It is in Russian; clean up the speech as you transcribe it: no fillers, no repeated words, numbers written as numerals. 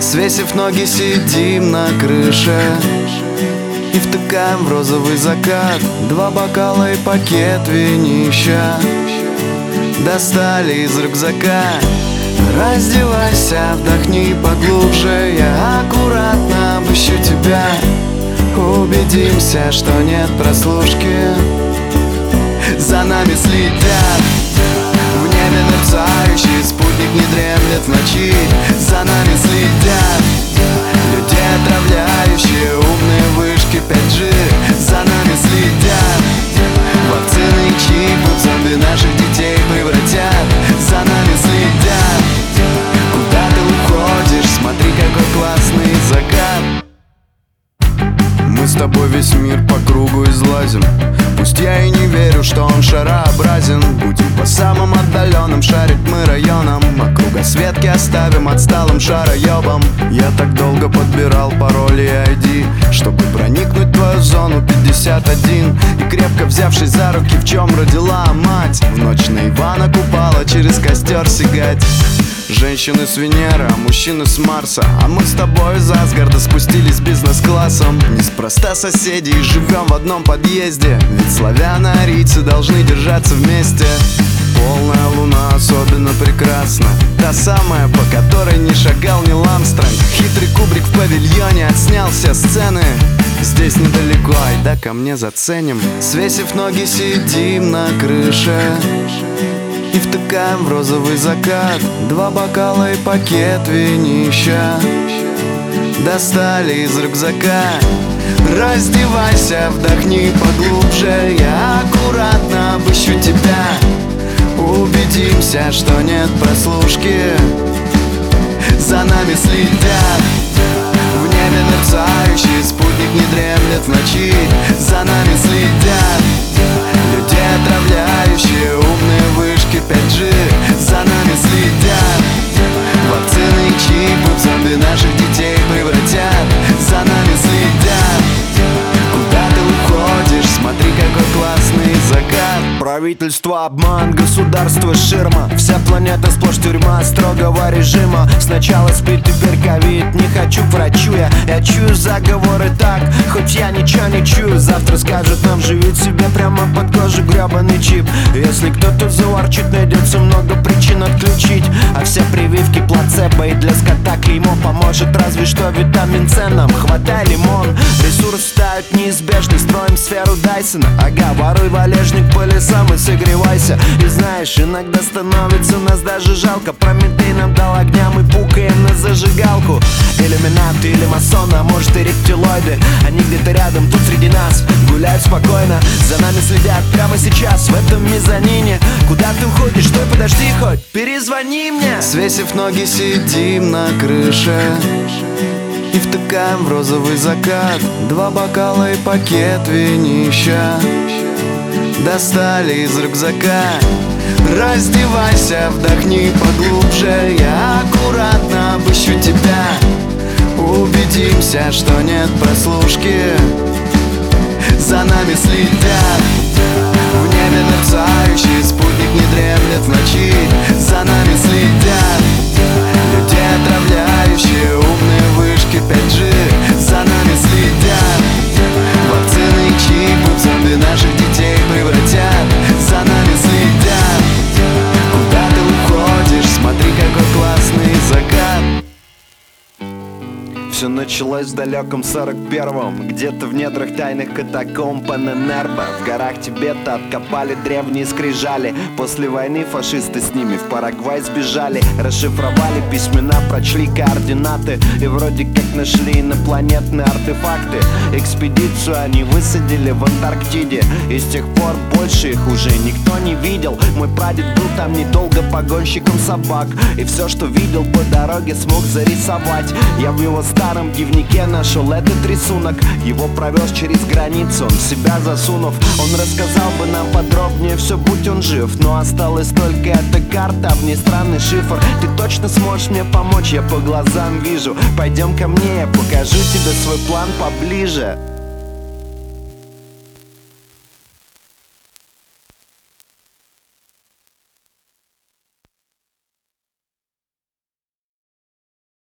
Свесив ноги, сидим на крыше и втыкаем в розовый закат 2 бокала и пакет винища. Достали из рюкзака. Раздевайся, вдохни поглубже. Я аккуратно обыщу тебя. Убедимся, что нет прослушки. За нами следят. В небе мерцающий спутник не дремлет в ночи. За нами следят люди, отравляющие умные вышки 5G. За нами следят. Вакцины и чипы в зомби наших детей превратят. За нами следят. Куда ты уходишь? Смотри, какой классный закат. Мы с тобой весь мир по кругу излазим. Пусть я и не верю, что он шарообразен. Будем по самым отдаленным шарить мы районам, а кругосветки оставим отсталым шароебам. Я так долго подбирал пароли и ID, чтобы проникнуть в твою зону 51. И крепко взявшись за руки, в чем родила мать, в ночь на Ивана Купала через костер сигать. Женщины с Венеры, а мужчины с Марса. А мы с тобой из Асгарда спустились бизнес-классом. Неспроста соседи и живем в одном подъезде. Ведь славяно-арийцы должны держаться вместе. Полная луна особенно прекрасна, та самая, по которой не шагал ни Ламстронг. Хитрый Кубрик в павильоне отснял все сцены. Здесь недалеко, айда ко мне заценим. Свесив ноги, сидим на крыше и втыкаем в розовый закат 2 бокала и пакет винища. Достали из рюкзака. Раздевайся, вдохни поглубже. Я аккуратно обыщу тебя. Убедимся, что нет прослушки. За нами следят. В небе мерцающий спутник не дремлет в ночи. За нами следят люди, отравляющие умные вышки 5G. За нами следят. Вакцины и чипы в зомби наших детей превратят. За нами следят. Куда ты уходишь? Смотри, какой классный закат. Правительство обман, государство ширма. Вся планета сплошь тюрьма строгого режима. Сначала спит, теперь ковид. Не хочу к врачу, я чую заговоры так. Хоть я ничего не чую. Завтра скажут нам живить себе прямо под кожей гребаный чип. Если кто-то заворчит, найдется много причин отключить. А все прививки плацебо, и для скота клеймо поможет разве что витамин С нам. Хватай лимон, ресурс ставит неизбежный. Строим сферу Дайсона. Ага, воруй валежник по лесам и согревайся. И знаешь, иногда становится нас даже жалко. Прометей нам дал огня, мы пукаем на зажигалку. Иллюминаты или масоны, а может и рептилоиды. Они где-то рядом, тут среди нас гуляют спокойно. За нами следят прямо сейчас в этом мезонине. Куда ты уходишь? Стой, подожди хоть, перезвони мне. Свесив ноги, сидим на крыше и втыкаем в розовый закат 2 бокала и пакет винища. Достали из рюкзака. Раздевайся, вдохни поглубже. Я аккуратно обыщу тебя. Убедимся, что нет прослушки. За нами следят. В небе мерцающий спутник не дремлет в ночи. За нами следят люди, отравляющие умные вышки 5G. За нами следят. Вакцины и чипы в зомби наших детей превратят. За нами следят. Куда ты уходишь? Смотри, какой классный закат. Все началось в далеком 41-м. Где-то в недрах тайных катакомб Эненербо. В горах Тибета откопали древние скрижали. После войны фашисты с ними в Парагвай сбежали. Расшифровали письмена, прочли координаты. И вроде как нашли инопланетные артефакты. Экспедицию они высадили в Антарктиде. И с тех пор больше их уже никто не видел. Мой прадед был там недолго погонщиком собак. И все, что видел по дороге, смог зарисовать. Я в его старом дневнике нашел этот рисунок. Его провез через границу, он в себя засунув. Он рассказал бы нам подробнее все, будь он жив. Но осталась только эта карта, в ней странный шифр. Ты точно сможешь мне помочь, я по глазам вижу. Пойдем ко мне, я покажу тебе свой план поближе.